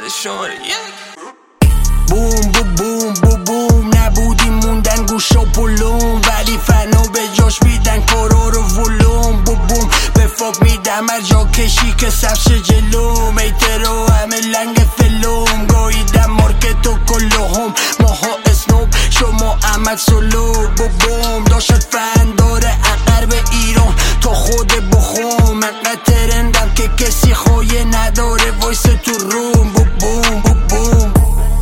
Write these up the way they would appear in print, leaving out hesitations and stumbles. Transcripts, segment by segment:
بده شماره یک. بوم بوم بوم بوم بوم نبودیم موندن گوش و پلوم، ولی فنو به جاش میدن کرور و ولوم. بوم بوم به فوق میدم هر جا کشی که سبس جلوم، ایترو همه لنگ فلوم، گویدم مارکت و کلهم، ماها اسنوب شما احمد سلو. بوم بوم داشت فن داره اقر به ایران تا خود بخوم، من ترندم که کسی خویه نداره وایس تو روم. بوم بوم بوم بوم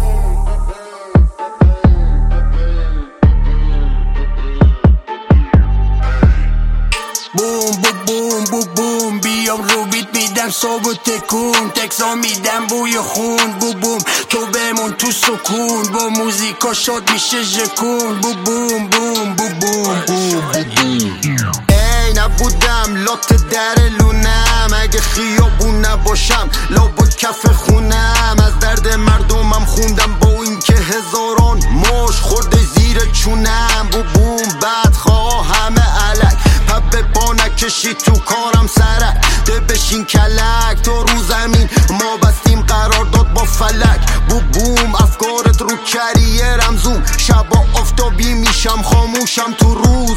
بوم بوم بوم بوم بوم بیام رو بیت میدم صاب و تکون، تکسا میدم بوی خون. بوم بوم تو بمون تو سکون، با موزیکا شاد میشه ژکون. بوم بوم بوم بوم بوم بوم. ای نبودم لات در لونم، اگه خیابون نباشم لابد کف خونم. از درد مردمم خوندم با این که هزاران مش خورده زیر چونم. بوم بوم بدخواه همه علک پپ با نکشی تو کارم سرک، ده بشین کلک تا رو زمین ما بستیم قرار داد با فلک. بوم بوم افکارت رو کریه رمزون، شبا آفتابی میشم خاموشم تو روز.